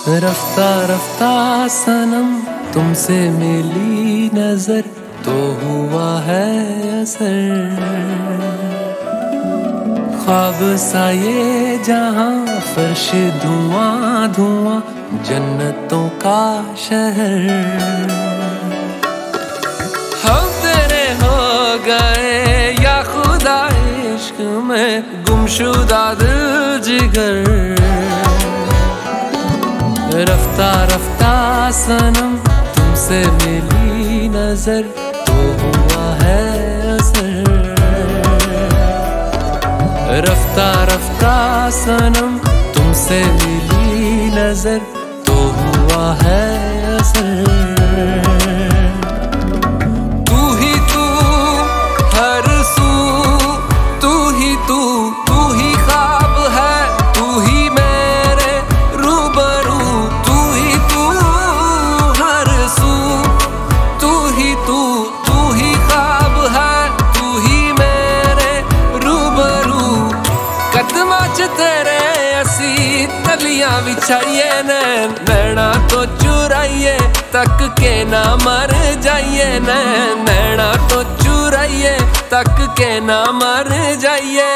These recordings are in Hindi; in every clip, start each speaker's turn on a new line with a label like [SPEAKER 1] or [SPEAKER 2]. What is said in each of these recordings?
[SPEAKER 1] रफ्ता रफ्ता सनम तुमसे मिली नजर तो हुआ है असर। ख्वाब सा ये जहां फर्श धुआं धुआं जन्नतों का शहर। हम तेरे हो गए या खुदा इश्क में गुमशुदा दिल जिगर। रफ्ता रफ्ता सनम तुमसे मिली नजर तो हुआ है असर। रफ्ता रफ्ता सनम तुमसे मिली नजर तो हुआ है असर। तू ही तू हर सू, तू ही तू, तू ही ख्वाब है, तू ही मेरे रूबरू। तू ही तू हर सू, तू ही तू, तू ही ख्वाब है, तू ही मेरे रूबरू। कदमां च तेरे असी तलियां बिछाइए नैना तो चुराइए तक के ना मर जाइए। नैना तो चुराइए तक के ना मर जाइए।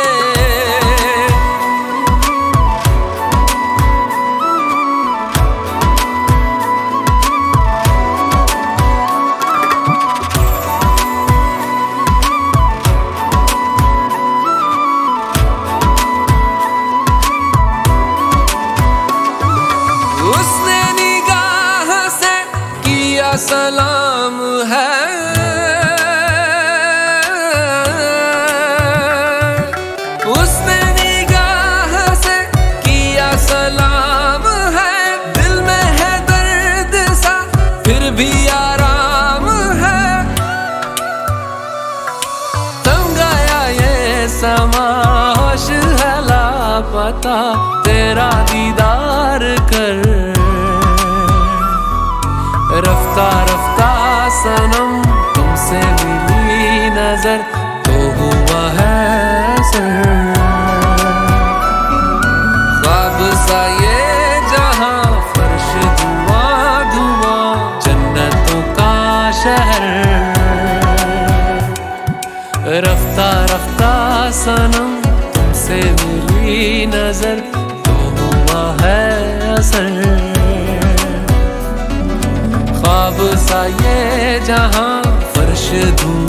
[SPEAKER 1] उसने निगाह से किया सलाम है, उसने निगाह से किया सलाम है। दिल में है दर्द सा फिर भी आराम है। तंग आया ये समा होश है लापता तेरा दीदार कर। रफ्ता रफ्ता सनम तुमसे मिली नजर तो हुआ है असर। ख्वाब सा ये जहां फर्श धुआं धुआं जन्नतों का शहर। रफ्ता रफ्ता सनम तुमसे मिली नजर तो हुआ है असर। ख्वाब सा ये जहां फर्श धुआं